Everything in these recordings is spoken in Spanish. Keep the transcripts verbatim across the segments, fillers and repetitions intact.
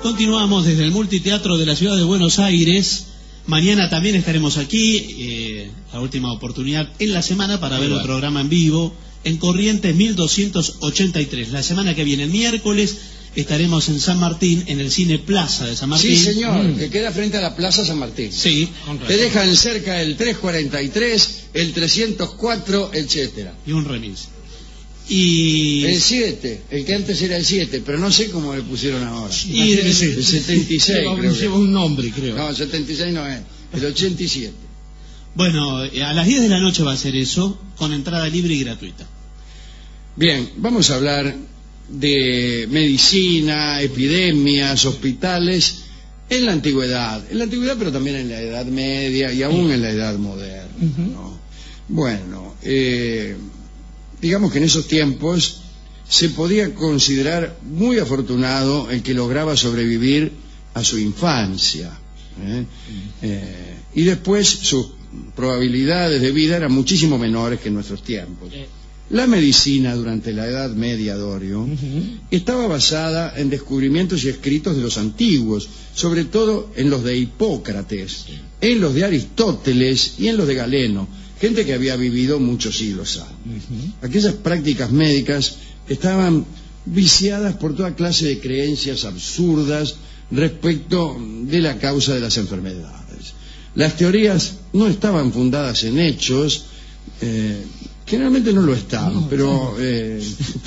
Continuamos desde el Multiteatro de la Ciudad de Buenos Aires. Mañana también estaremos aquí, eh, la última oportunidad en la semana para ver el programa en vivo en Corrientes mil doscientos ochenta y tres. La semana que viene, el miércoles, estaremos en San Martín, en el Cine Plaza de San Martín. Sí, señor, mm. que queda frente a la Plaza San Martín. Sí. Te dejan cerca el trescientos cuarenta y tres, el trescientos cuatro, etcétera. Y un remis. Y... el siete, el que antes era el siete, pero no sé cómo le pusieron ahora. Y el, el setenta y seis, creo que. Lleva un nombre, creo. No, el setenta y seis no es, el ochenta y siete. Bueno, a las diez de la noche va a ser eso, con entrada libre y gratuita. Bien, vamos a hablar de medicina, epidemias, hospitales en la antigüedad. En la antigüedad, pero también en la Edad Media y aún en la Edad Moderna, ¿no? Bueno, eh... digamos que en esos tiempos se podía considerar muy afortunado el que lograba sobrevivir a su infancia, ¿eh? Eh, y después sus probabilidades de vida eran muchísimo menores que en nuestros tiempos. La medicina durante la Edad Media, Dorio, estaba basada en descubrimientos y escritos de los antiguos, sobre todo en los de Hipócrates, en los de Aristóteles y en los de Galeno, gente que había vivido muchos siglos antes. Uh-huh. Aquellas prácticas médicas estaban viciadas por toda clase de creencias absurdas respecto de la causa de las enfermedades. Las teorías no estaban fundadas en hechos, eh, generalmente no lo estaban, no, pero eh,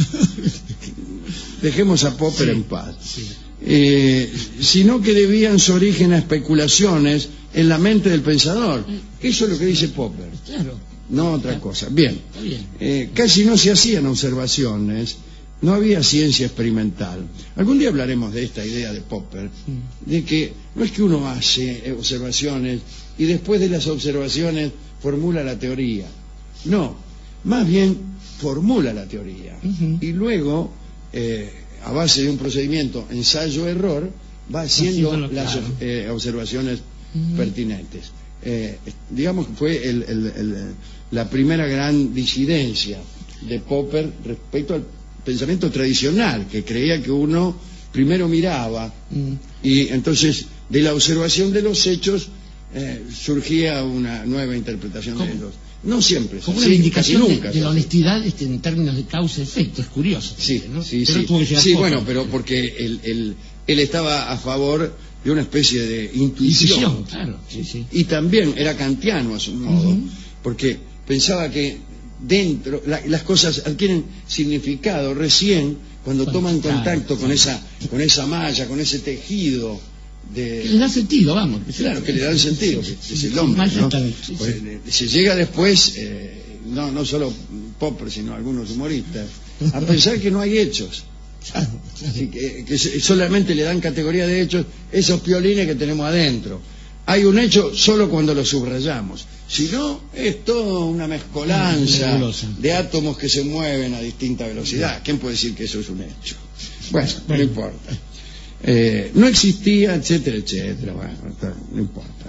dejemos a Popper sí, en paz. Sí. Eh, sino que debían su origen a especulaciones en la mente del pensador. Eso es lo que dice Popper. Claro. No otra cosa. Bien. Eh, casi no se hacían observaciones, no había ciencia experimental. Algún día hablaremos de esta idea de Popper, de que no es que uno hace observaciones y después de las observaciones formula la teoría. No, más bien formula la teoría. Uh-huh. Y luego, eh, a base de un procedimiento ensayo-error, va haciendo claro. las eh, observaciones uh-huh. pertinentes. Eh, digamos que fue el, el, el, la primera gran disidencia de Popper respecto al pensamiento tradicional, que creía que uno primero miraba uh-huh. y entonces de la observación de los hechos eh, surgía una nueva interpretación ¿Cómo? de ellos. No siempre, como sí, una indicación nunca, de, de la honestidad este, en términos de causa-efecto, es curioso. Sí, ¿no? sí, pero sí, sí bueno, pero porque él, él, él estaba a favor de una especie de intuición, intuición claro, sí, sí. Y también era kantiano a su modo, uh-huh. porque pensaba que dentro, la, las cosas adquieren significado recién cuando bueno, toman contacto claro, con esa, con esa malla, con ese tejido de... que le da sentido, vamos. Claro, que le da sentido, que es el hombre, ¿no? Sí, pues, sí. Se llega después, eh, no, no solo Popper, sino algunos humoristas, a pensar que no hay hechos. Claro, claro. Que, que solamente le dan categoría de hechos esos piolines que tenemos adentro. Hay un hecho solo cuando lo subrayamos. Si no, es toda una mezcolanza de átomos que se mueven a distinta velocidad. ¿Quién puede decir que eso es un hecho? Bueno, no importa. Eh, no existía, etcétera, etcétera. Bueno, no importa.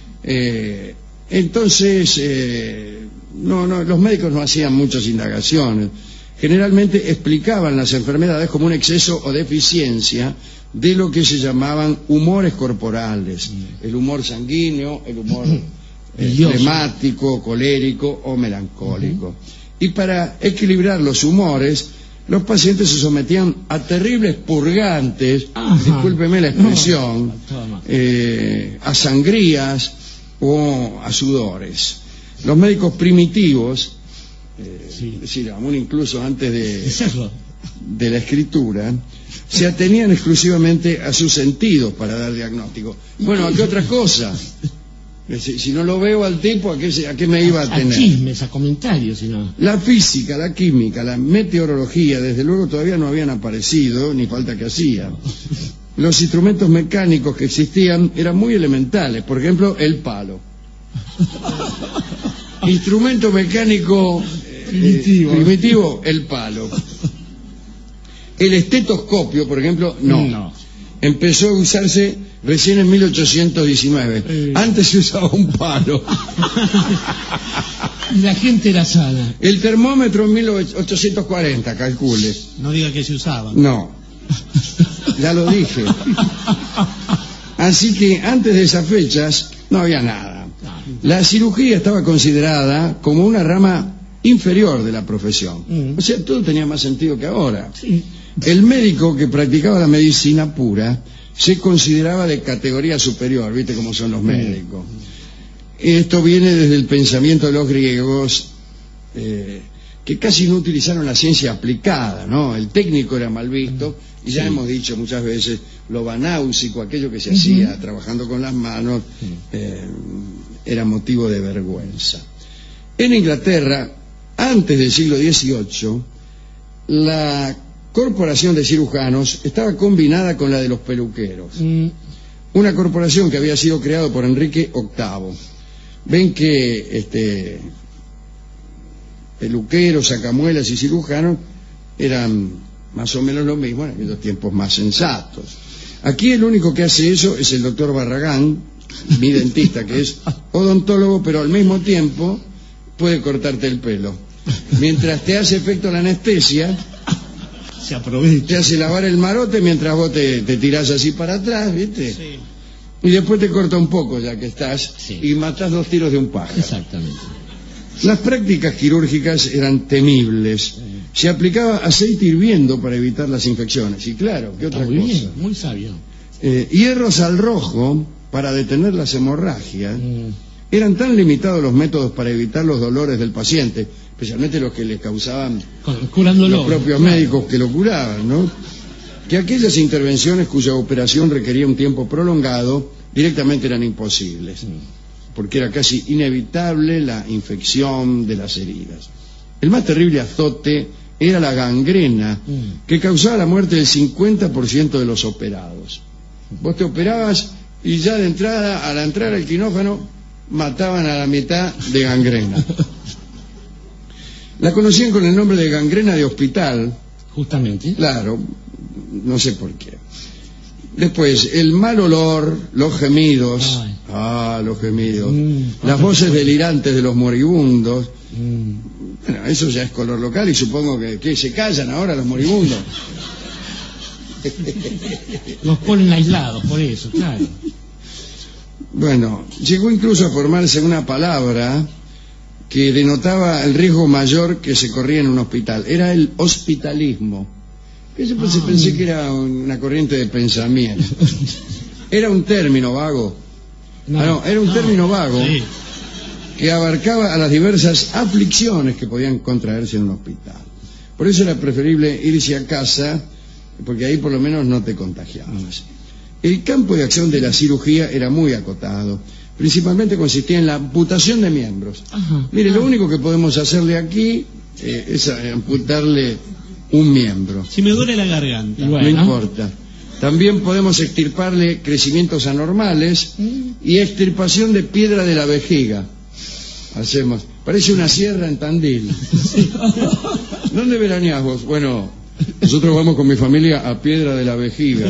Eh, entonces, eh, no, no, los médicos no hacían muchas indagaciones. Generalmente explicaban las enfermedades como un exceso o deficiencia de lo que se llamaban humores corporales. El humor sanguíneo, el humor eh, flemático, colérico o melancólico. Uh-huh. Y para equilibrar los humores, los pacientes se sometían a terribles purgantes, ajá, discúlpeme la expresión, no, eh, a sangrías o a sudores. Los médicos primitivos, eh, sí. es decir, aún incluso antes de, de la escritura, se atenían exclusivamente a sus sentidos para dar diagnóstico. Bueno, ¿a qué otra cosa? Si, si no lo veo al tipo, ¿a qué, a qué me iba a tener? A chismes, a comentarios, sino... La física, la química, la meteorología, desde luego todavía no habían aparecido, ni falta que hacía. Los instrumentos mecánicos que existían eran muy elementales, por ejemplo, el palo. Instrumento mecánico eh, primitivo. Eh, primitivo, el palo. El estetoscopio, por ejemplo, no. no. Empezó a usarse recién en mil ochocientos diecinueve. Eh. Antes se usaba un palo. Y la gente era sana. El termómetro en mil ochocientos cuarenta, calcule. No diga que se usaba. No. ya lo dije. Así que antes de esas fechas no había nada. La cirugía estaba considerada como una rama inferior de la profesión. O sea, todo tenía más sentido que ahora. El médico que practicaba la medicina pura se consideraba de categoría superior, ¿viste cómo son los médicos? Esto viene desde el pensamiento de los griegos, eh, que casi no utilizaron la ciencia aplicada, ¿no? El técnico era mal visto, y ya sí. hemos dicho muchas veces, lo banáusico, aquello que se uh-huh. hacía trabajando con las manos, eh, era motivo de vergüenza. En Inglaterra, antes del siglo dieciocho, la corporación de cirujanos estaba combinada con la de los peluqueros. Mm. Una corporación que había sido creada por Enrique octavo. Ven que este, peluqueros, sacamuelas y cirujanos eran más o menos lo mismo en aquellos tiempos más sensatos. Aquí el único que hace eso es el doctor Barragán, mi dentista, que es odontólogo, pero al mismo tiempo puede cortarte el pelo. Mientras te hace efecto la anestesia, se aprovecha. Te hace lavar el marote mientras vos te, te tirás así para atrás, ¿viste? Sí. Y después te corta un poco ya que estás, sí. y matás dos tiros de un pájaro. Exactamente. Las prácticas quirúrgicas eran temibles. Sí. Se aplicaba aceite hirviendo para evitar las infecciones. Y claro, ¿qué otra muy cosa? Bien, muy sabio. Eh, hierros al rojo para detener las hemorragias. Mm. Eran tan limitados los métodos para evitar los dolores del paciente, especialmente los que le causaban Curándolo, los propios claro. médicos que lo curaban, ¿no? Que aquellas intervenciones cuya operación requería un tiempo prolongado directamente eran imposibles, porque era casi inevitable la infección de las heridas. El más terrible azote era la gangrena, que causaba la muerte del cincuenta por ciento de los operados. Vos te operabas y ya de entrada, al entrar al quirófano, mataban a la mitad de gangrena. La conocían con el nombre de gangrena de hospital. Justamente. Claro, no sé por qué. Después, el mal olor, los gemidos. Ay. Ah, los gemidos. Mm, las voces delirantes de los moribundos. Mm. Bueno, eso ya es color local y supongo que, que se callan ahora los moribundos. Los ponen aislados, por eso, claro. Bueno, llegó incluso a formarse una palabra que denotaba el riesgo mayor que se corría en un hospital. Era el hospitalismo. Que yo ah. pensé que era una corriente de pensamiento. Era un término vago. No, ah, no era un no. término vago sí. que abarcaba a las diversas aflicciones que podían contraerse en un hospital. Por eso era preferible irse a casa, porque ahí por lo menos no te contagiabas. El campo de acción de la cirugía era muy acotado. Principalmente consistía en la amputación de miembros. Ajá. Mire, lo único que podemos hacerle aquí eh, es amputarle un miembro. Si me duele la garganta. No importa. También podemos extirparle crecimientos anormales y extirpación de piedra de la vejiga. Hacemos. Parece una sierra en Tandil. ¿Dónde veraneás vos? Bueno, nosotros vamos con mi familia a Piedra de la Vejiga.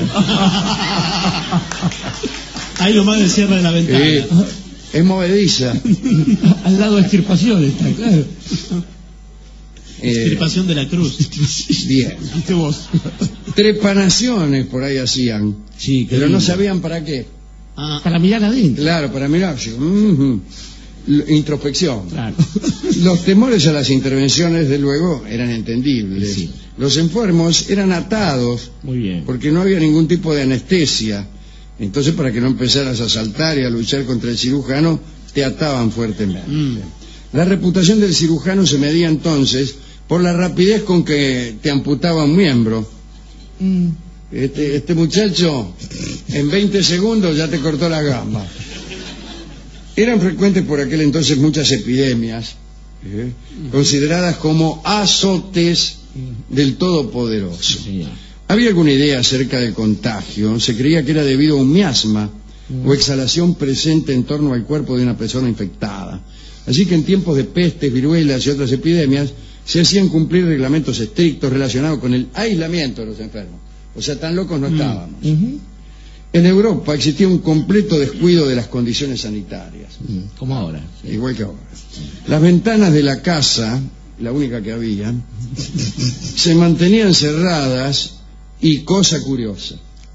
Ahí nomás de Sierra de la Ventana. Eh, es movediza. Al lado de extirpación está, claro. Eh, extirpación de la cruz. Bien. Vos. Trepanaciones por ahí hacían. Sí, pero no sabían para qué. Ah. Para mirar adentro. Claro, para mirar. Sí. Mm-hmm. Introspección. Claro. Los temores a las intervenciones, desde luego, eran entendibles. Sí. Los enfermos eran atados. Muy bien. Porque no había ningún tipo de anestesia. Entonces, para que no empezaras a saltar y a luchar contra el cirujano, te ataban fuertemente. Mm. La reputación del cirujano se medía entonces por la rapidez con que te amputaba un miembro. Mm. Este, este muchacho, en veinte segundos ya te cortó la gamba. Eran frecuentes por aquel entonces muchas epidemias, ¿eh? consideradas como azotes del Todopoderoso. Sí. Había alguna idea acerca del contagio. Se creía que era debido a un miasma mm. o exhalación presente en torno al cuerpo de una persona infectada. Así que en tiempos de pestes, viruelas y otras epidemias se hacían cumplir reglamentos estrictos relacionados con el aislamiento de los enfermos. O sea, tan locos no estábamos. Mm. Uh-huh. En Europa existía un completo descuido de las condiciones sanitarias. Mm. Como ahora. Sí. Igual que ahora. Las ventanas de la casa, la única que había, se mantenían cerradas. Y cosa curiosa,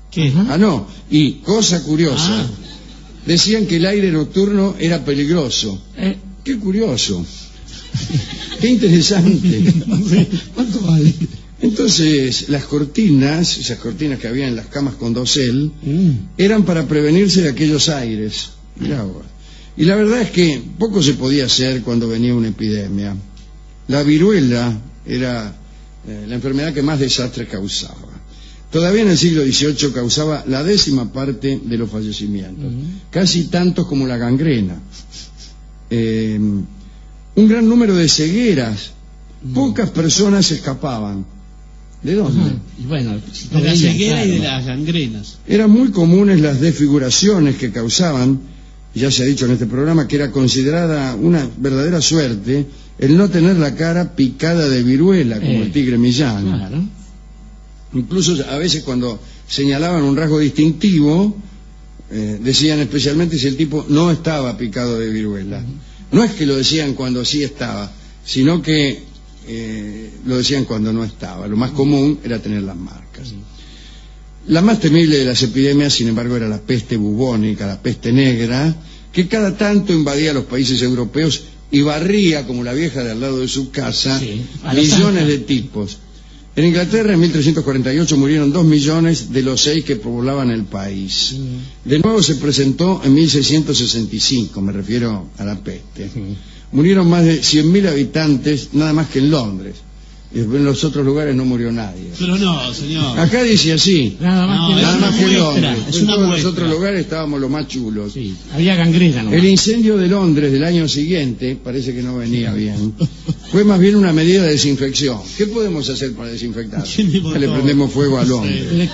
¿Qué? Ah, no. Y, cosa curiosa, ah. decían que el aire nocturno era peligroso. Eh. Qué curioso. Qué interesante. ¿Cuánto vale? Entonces, las cortinas, esas cortinas que había en las camas con dosel, mm. eran para prevenirse de aquellos aires. Mirá vos. Y la verdad es que poco se podía hacer cuando venía una epidemia. La viruela era eh, la enfermedad que más desastres causaba. Todavía en el siglo dieciocho causaba la décima parte de los fallecimientos, mm. casi tantos como la gangrena. Eh, un gran número de cegueras. Mm. Pocas personas escapaban. ¿De dónde? Ajá. Y bueno, de la ceguera y de las gangrenas. Eran muy comunes las desfiguraciones que causaban, ya se ha dicho en este programa, que era considerada una verdadera suerte el no tener la cara picada de viruela, como eh, el tigre Millán. Claro. Incluso a veces cuando señalaban un rasgo distintivo, eh, decían especialmente si el tipo no estaba picado de viruela. Uh-huh. No es que lo decían cuando sí estaba, sino que Eh, lo decían cuando no estaba. Lo más común era tener las marcas. La más temible de las epidemias, sin embargo, era la peste bubónica, la peste negra, que cada tanto invadía los países europeos y barría, como la vieja de al lado de su casa, sí, millones de tipos. En Inglaterra, en mil trescientos cuarenta y ocho, murieron dos millones de los seis que poblaban el país. Sí. De nuevo se presentó en mil seiscientos sesenta y cinco, me refiero a la peste. Sí. Murieron más de cien mil habitantes, nada más que en Londres. En los otros lugares no murió nadie. Pero no, señor. Acá dice así. Nada más no, que, nada más que en Londres. Es en una todos muestra. los otros lugares estábamos los más chulos. Sí, había gangrena, ¿no? El incendio de Londres del año siguiente, parece que no venía bien, fue más bien una medida de desinfección. ¿Qué podemos hacer para desinfectar? Le prendemos fuego a Londres.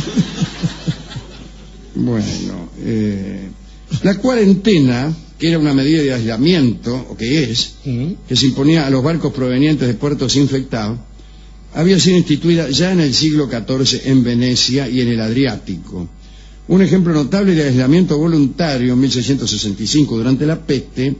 Bueno, eh, la cuarentena, que era una medida de aislamiento, o que es, uh-huh. que se imponía a los barcos provenientes de puertos infectados, había sido instituida ya en el siglo catorce en Venecia y en el Adriático. Un ejemplo notable de aislamiento voluntario en mil seiscientos sesenta y cinco durante la peste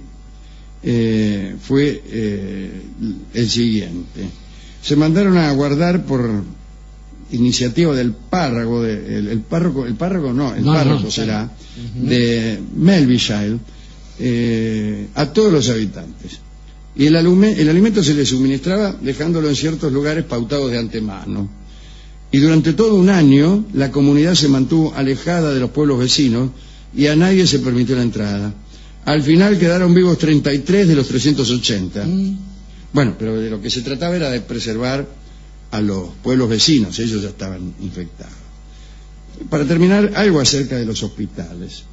eh, fue eh, el siguiente. Se mandaron a guardar por iniciativa del párroco, de, el, el párroco, el párroco no, el no, párroco no, será, uh-huh. de Melvishire, eh, a todos los habitantes. Y el, alume, el alimento se les suministraba dejándolo en ciertos lugares pautados de antemano. Y durante todo un año la comunidad se mantuvo alejada de los pueblos vecinos y a nadie se permitió la entrada. Al final quedaron vivos treinta y tres de los trescientos ochenta. Mm. Bueno, pero de lo que se trataba era de preservar a los pueblos vecinos, ellos ya estaban infectados. Para terminar, algo acerca de los hospitales.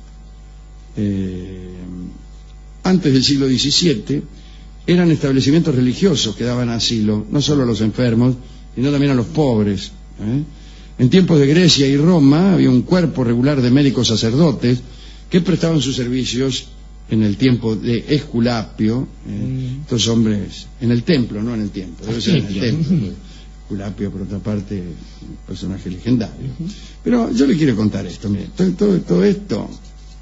Eh, antes del siglo diecisiete eran establecimientos religiosos que daban asilo, no solo a los enfermos, sino también a los pobres. ¿eh? En tiempos de Grecia y Roma había un cuerpo regular de médicos sacerdotes que prestaban sus servicios en el tiempo de Esculapio, ¿eh? mm. estos hombres, en el templo, no en el tiempo, debe ser en el templo. Esculapio, por otra parte, un personaje legendario. Uh-huh. Pero yo le quiero contar esto, mire, todo, todo, todo esto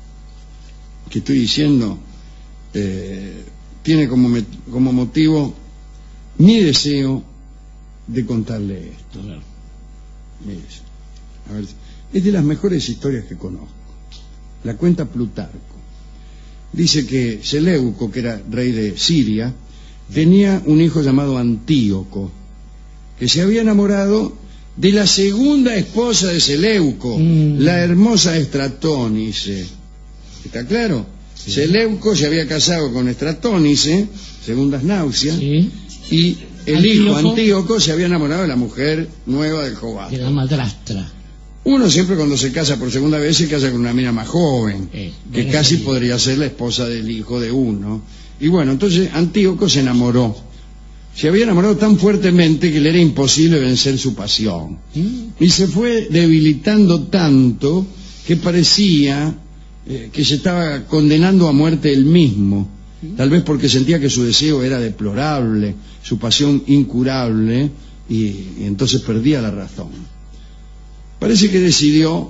que estoy diciendo eh, tiene como, me, como motivo mi deseo de contarle esto. Claro. Mire, a ver, es de las mejores historias que conozco. La cuenta Plutarco. Dice que Seleuco, que era rey de Siria, tenía un hijo llamado Antíoco, que se había enamorado de la segunda esposa de Seleuco, mm. la hermosa Estratónice. ¿Está claro? Sí. Seleuco se había casado con Estratónice, segundas náuseas, sí. y el Antíoco, hijo Antíoco se había enamorado de la mujer nueva del Jovato. De la madrastra. Uno siempre cuando se casa por segunda vez se casa con una mina más joven, eh, que casi sería. podría ser la esposa del hijo de uno. Y bueno, entonces Antíoco se enamoró. Se había enamorado tan fuertemente que le era imposible vencer su pasión. ¿Mm? Y se fue debilitando tanto que parecía eh, que se estaba condenando a muerte él mismo. ¿Mm? Tal vez porque sentía que su deseo era deplorable, su pasión incurable, y, y entonces perdía la razón. Parece que decidió,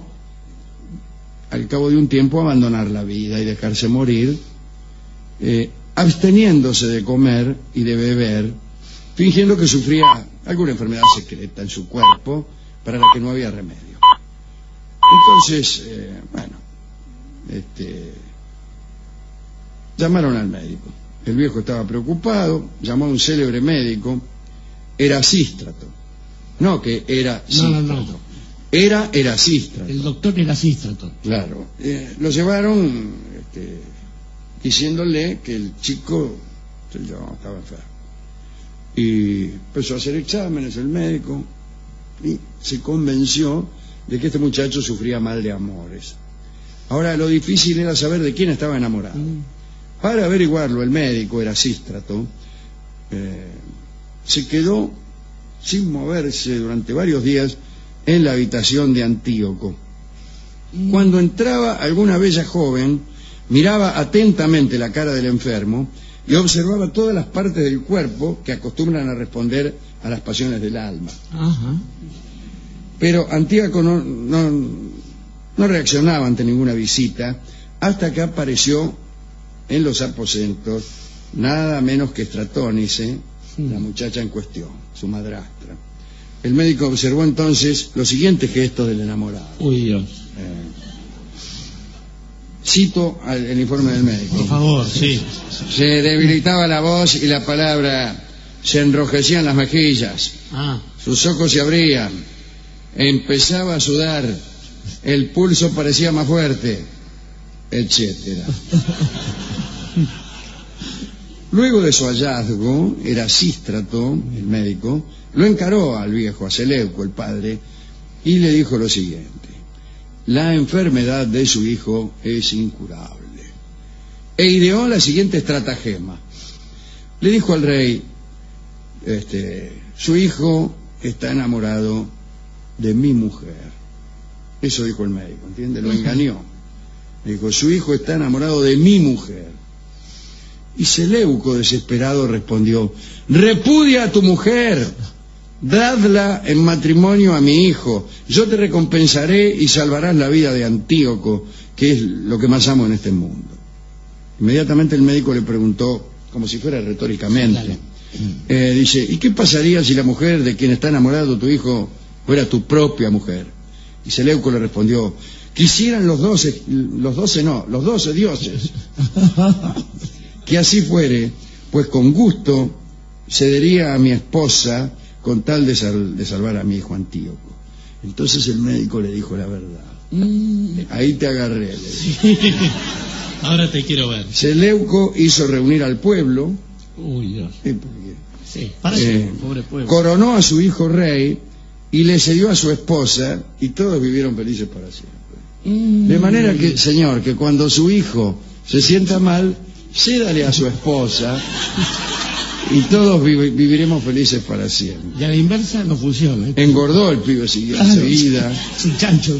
al cabo de un tiempo, abandonar la vida y dejarse morir, eh, absteniéndose de comer y de beber, fingiendo que sufría alguna enfermedad secreta en su cuerpo para la que no había remedio. Entonces, eh, bueno, este, llamaron al médico. El viejo estaba preocupado, llamó a un célebre médico, Erasístrato. No que era No, no, no. Era Erasístrato. El doctor Erasístrato. Claro. Eh, lo llevaron este, diciéndole que el chico yo, estaba enfermo. Y empezó a hacer exámenes el médico y se convenció de que este muchacho sufría mal de amores. Ahora, lo difícil era saber de quién estaba enamorado. Mm. Para averiguarlo, el médico Erasístrato eh, se quedó sin moverse durante varios días en la habitación de Antíoco. Mm. Cuando entraba alguna bella joven, miraba atentamente la cara del enfermo y observaba todas las partes del cuerpo que acostumbran a responder a las pasiones del alma. Ajá. Pero Antíoco no, no, no reaccionaba ante ninguna visita hasta que apareció en los aposentos nada menos que Estratónice, sí, la muchacha en cuestión, su madrastra. El médico observó entonces los siguientes gestos del enamorado. Uy, Dios. Eh, cito al, el informe del médico. Por favor, sí. Se debilitaba la voz y la palabra, se enrojecían las mejillas, ah. sus ojos se abrían, empezaba a sudar, el pulso parecía más fuerte, etcétera. Luego de su hallazgo, Erasístrato, el médico, lo encaró al viejo, a Seleuco, el padre, y le dijo lo siguiente: la enfermedad de su hijo es incurable. E ideó la siguiente estratagema. Le dijo al rey, este, su hijo está enamorado de mi mujer. Eso dijo el médico, ¿entiende? Lo engañó. Le dijo, su hijo está enamorado de mi mujer. Y Seleuco, desesperado, respondió, repudia a tu mujer, dadla en matrimonio a mi hijo, yo te recompensaré y salvarás la vida de Antíoco, que es lo que más amo en este mundo. Inmediatamente el médico le preguntó, como si fuera retóricamente, eh, dice, ¿y qué pasaría si la mujer de quien está enamorado tu hijo fuera tu propia mujer? Y Seleuco le respondió, quisieran los doce, los doce no, los doce dioses, que así fuere, pues con gusto cedería a mi esposa con tal de, sal, de salvar a mi hijo Antíoco. Entonces el médico le dijo la verdad. Mm. Ahí te agarré. Sí. Ahora te quiero ver. Seleuco hizo reunir al pueblo. Uy, Dios. Eh, sí, eh, pobre pueblo. Coronó a su hijo rey y le cedió a su esposa y todos vivieron felices para siempre. Mm. De manera que, señor, que cuando su hijo se sienta mal, cédale a su esposa y todos vi viviremos felices para siempre. Y a la inversa no funciona. ¿eh? Engordó el pibe siguió enseguida. Es un chancho.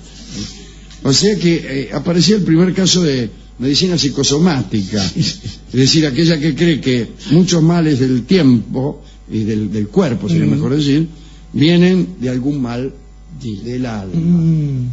O sea que eh, apareció el primer caso de medicina psicosomática, es decir, aquella que cree que muchos males del tiempo y del, del cuerpo, sería mm. mejor decir, vienen de algún mal del alma. Mm.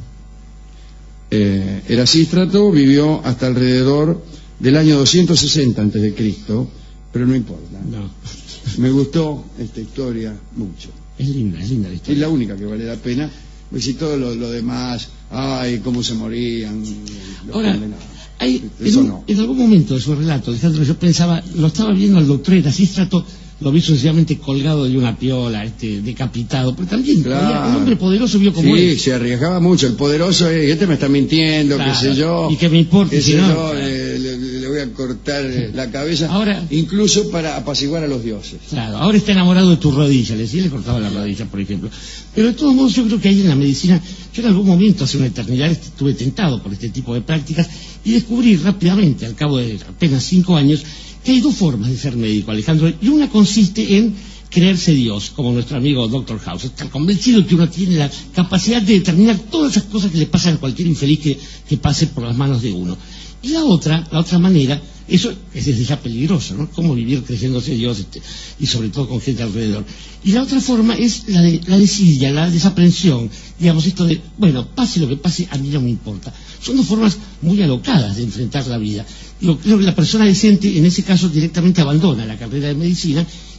Eh, Erasístrato vivió hasta alrededor del año doscientos sesenta antes de Cristo, pero no importa. No. Me gustó esta historia mucho. Es linda, es linda la historia. Es la única que vale la pena, pues si todo lo, lo demás, ay, cómo se morían. Ahora, hay, en, no. en algún momento de su relato, Alejandro, yo pensaba, lo estaba viendo al doctor Erasístrato, lo vi sucesivamente colgado de una piola, este, decapitado, pero también claro. había un hombre poderoso vio como sí, él. se arriesgaba mucho, el poderoso, eh, este me está mintiendo, claro. qué sé yo. Y que me importa, si no. no Eh, le, le voy a cortar eh, la cabeza, ahora, incluso para apaciguar a los dioses. Claro, ahora está enamorado de tu rodilla, le decía, le cortaba la rodilla, por ejemplo. Pero de todos modos yo creo que ahí en la medicina, yo en algún momento, hace una eternidad, estuve tentado por este tipo de prácticas y descubrí rápidamente, al cabo de apenas cinco años, que hay dos formas de ser médico, Alejandro, y una consiste en creerse Dios, como nuestro amigo doctor House, estar convencido que uno tiene la capacidad de determinar todas esas cosas que le pasan a cualquier infeliz que, que pase por las manos de uno. Y la otra, la otra manera, eso es desde ya peligroso, ¿no? Cómo vivir creyéndose Dios este, y sobre todo con gente alrededor. Y la otra forma es la de la desidia, la desaprensión, digamos, esto de, bueno, pase lo que pase, a mí no me importa. Son dos formas muy alocadas de enfrentar la vida. Yo creo que la persona decente, en ese caso, directamente abandona la carrera de medicina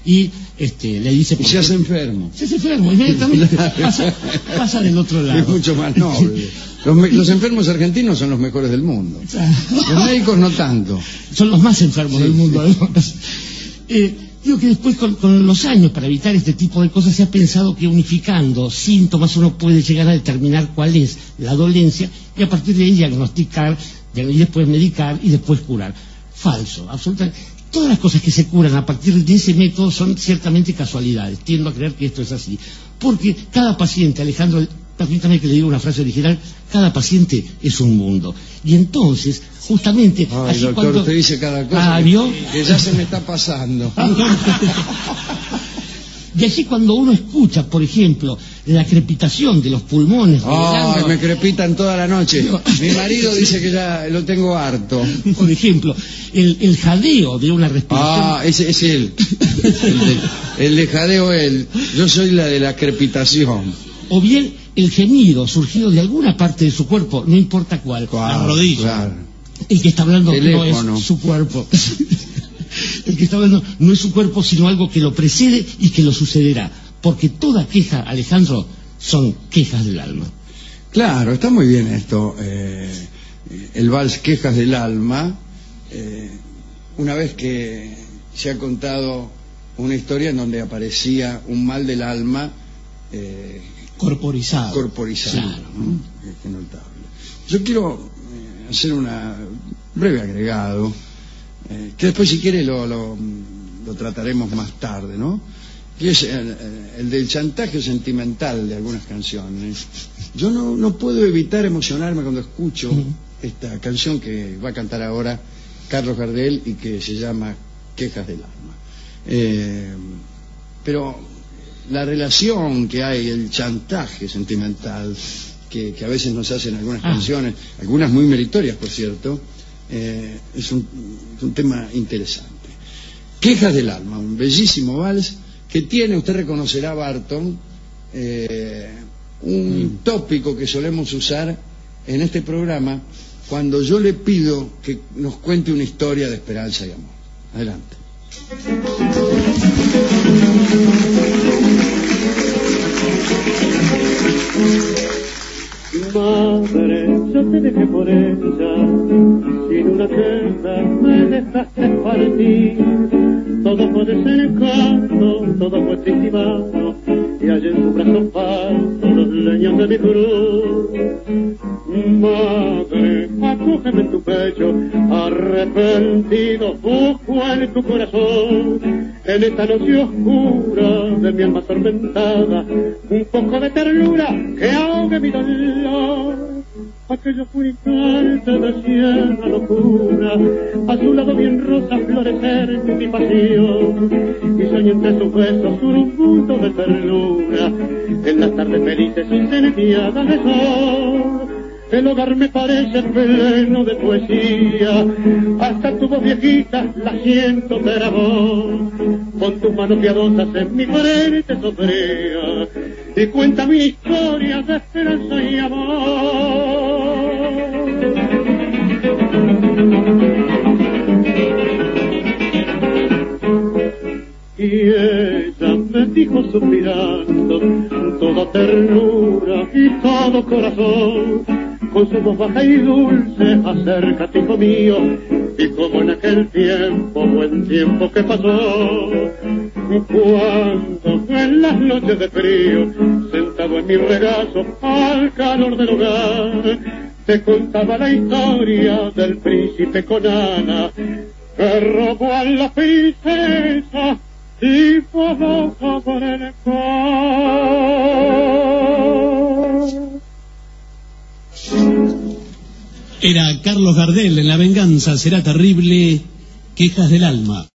y este, le dice... Y se hace enfermo. Se hace enfermo, inmediatamente pasa, pasa del otro lado. Es mucho más noble. Los, los enfermos argentinos son los mejores del mundo. Los médicos no tanto. Son los más enfermos sí, del mundo, sí. Además. Eh, digo que después, con, con los años, para evitar este tipo de cosas, se ha pensado que unificando síntomas uno puede llegar a determinar cuál es la dolencia y a partir de ahí diagnosticar, y después medicar y después curar. Falso, absolutamente. Todas las cosas que se curan a partir de ese método son ciertamente casualidades. Tiendo a creer que esto es así. Porque cada paciente, Alejandro, permítame que le diga una frase original, cada paciente es un mundo. Y entonces, justamente... Ay, así doctor, cuando... usted dice cada cosa ah, que, que ya se me está pasando. Y así cuando uno escucha, por ejemplo, la crepitación de los pulmones... Ay, oh, me crepitan toda la noche. Mi marido dice que ya lo tengo harto. Por ejemplo, el, el jadeo de una respiración... Ah, ese es él. El de, el de jadeo él. Yo soy la de la crepitación. O bien el gemido surgido de alguna parte de su cuerpo, no importa cuál. Claro, la rodilla. Claro. El que está hablando Teléfono. No es su cuerpo. El que está hablando no es su cuerpo, sino algo que lo precede y que lo sucederá. Porque toda queja, Alejandro, son quejas del alma. Claro, está muy bien esto. Eh, el vals Quejas del Alma. Eh, una vez que se ha contado una historia en donde aparecía un mal del alma eh, corporizado. Corporizado. Claro. ¿No? Qué notable. Yo quiero eh, hacer un breve agregado. Eh, que después si quiere lo, lo, lo trataremos más tarde, ¿no? Que es el, el del chantaje sentimental de algunas canciones. Yo no, no puedo evitar emocionarme cuando escucho uh-huh. esta canción que va a cantar ahora Carlos Gardel y que se llama Quejas del Alma. Eh, pero la relación que hay, el chantaje sentimental que, que a veces nos hacen algunas ah. canciones, algunas muy meritorias, por cierto, Eh, es, un, es un tema interesante. Quejas del Alma, un bellísimo vals que tiene, usted reconocerá, Barton, eh, un mm. tópico que solemos usar en este programa cuando yo le pido que nos cuente una historia de esperanza y amor. Adelante. Madre, yo te dejé por ella, sin una queja me dejaste partir. Todo fue desencanto, todo fue triste y vano, y allí en su brazo falso los leños de mi cruz. Madre, acógeme en tu pecho, arrepentido, busco en tu corazón, en esta noche oscura de mi alma atormentada, un poco de ternura que ahogue mi dolor. Aquello fue instante de cierta locura, a su lado bien rosa florecer mi pasión, y soñé entre sus besos un mundo de ternura, en las tardes felices incendiadas de sol. El hogar me parece pleno de poesía, hasta tu voz viejita la siento de voz. Con tus manos piadosas en mi frente sombrea, y cuenta mi historia de esperanza y amor. Y ella me dijo suspirando, toda ternura y todo corazón, con su voz baja y dulce, acércate, hijo mío, y como en aquel tiempo, buen tiempo que pasó, cuando en las noches de frío, sentado en mi regazo, al calor del hogar, te contaba la historia del príncipe con Ana, que robó a la princesa y voló sobre el mar. Era Carlos Gardel en La venganza será terrible, Quejas del Alma.